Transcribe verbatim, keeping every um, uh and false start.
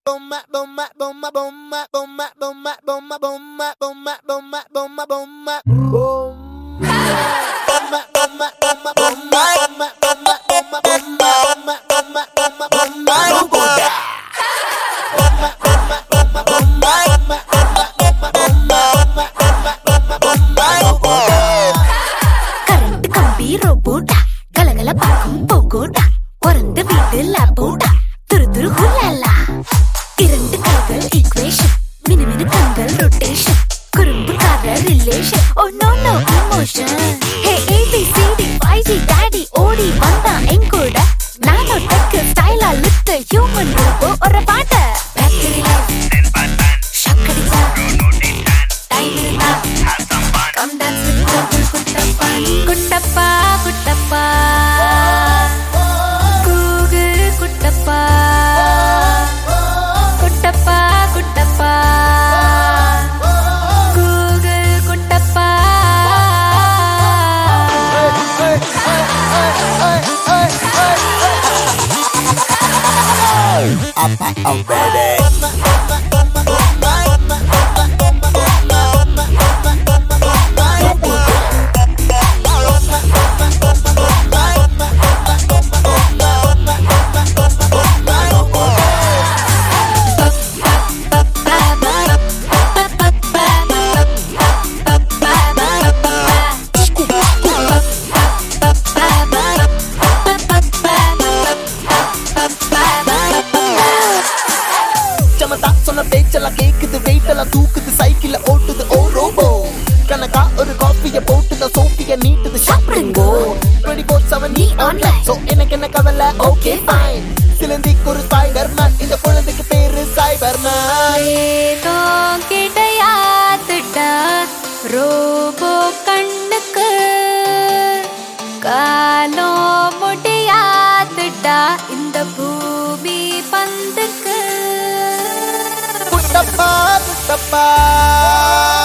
Oh no no emotion. Hey A B C D five G daddy odi vanda enkuda. Nano tech style a little human robo or a pata. Battery life ten percent. Shock adicha. Time irundha have some fun. Come dance with Google kuttappa. Kuttappa kuttappa. Google kuttappa. Kuttappa kuttappa. I'm ready. பேச்சல கேக்குது வெயிட்டல தூக்குது சைக்கிள ஓட்டுது ஓ robot Kanaka ஒரு காஃபிய போட்டுது சோஃபிய நீட்டுது ஷாப்பிங்கோ twenty four seven நீ online so எனக்கு என்ன கவலை ஓகே ஃபைன் சிலந்திக்கு ஒரு ஸ்பைடர்மேன் இந்த குழந்தைக்கு பேரு சைபர்மேன் ஏதோ கிடையாதுடா ரோபோ கண்ணுக்கு காலோ முடியாதுடா இந்த பூமி பந்துக்கு Kuttappa, kuttappa.